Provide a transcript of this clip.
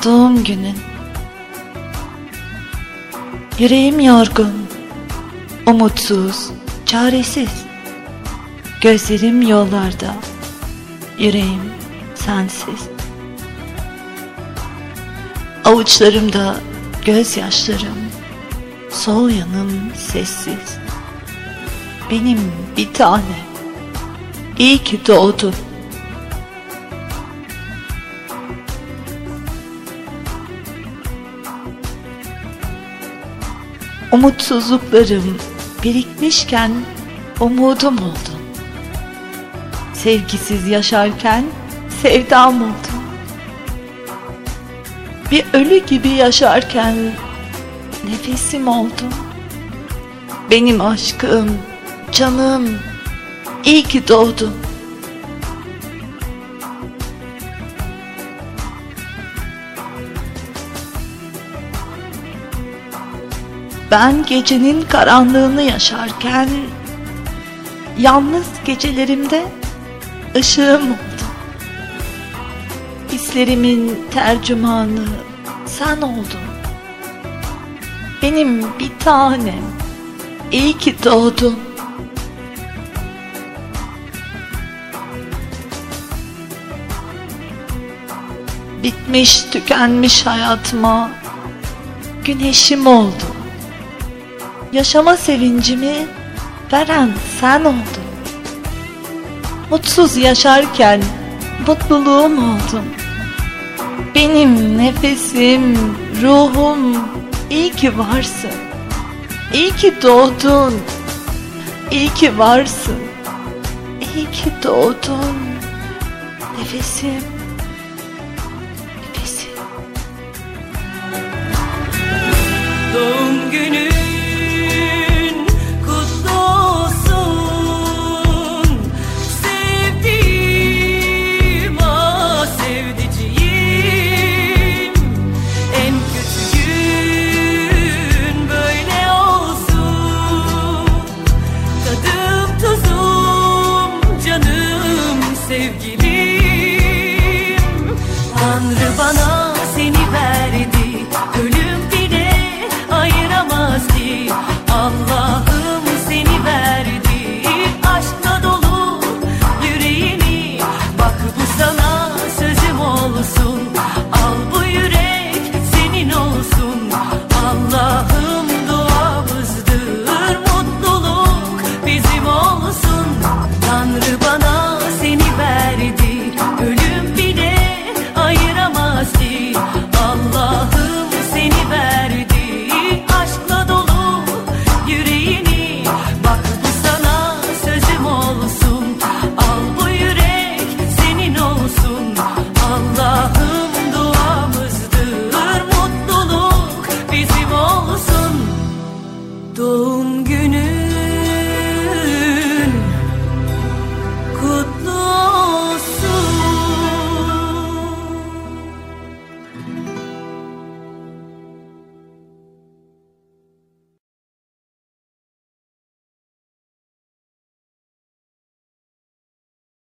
doğum günün. Yüreğim yorgun, umutsuz, çaresiz. Gözlerim yollarda, yüreğim sensiz. Avuçlarımda gözyaşlarım, sol yanım sessiz. Benim bir tane, iyi ki doğdun. Umutsuzluklarım birikmişken umudum oldun. Sevgisiz yaşarken sevdam oldun. Bir ölü gibi yaşarken nefesim oldun. Benim aşkım, canım, iyi ki doğdun. Ben gecenin karanlığını yaşarken yalnız gecelerimde ışığım oldun. Hislerimin tercümanı sen oldun. Benim bir tanem, iyi ki doğdun. Bitmiş, tükenmiş hayatıma güneşim oldun. Yaşama sevincimi veren sen oldun. Mutsuz yaşarken mutluluğum oldun. Benim nefesim, ruhum, iyi ki varsın. İyi ki doğdun. İyi ki varsın. İyi ki doğdun. Nefesim, nefesim. Doğum günün kutlu olsun sevdiğim, ah sevdiceğim. En kötü gün böyle olsun. Tadım tuzum, canım sevgilim. Tanrı bana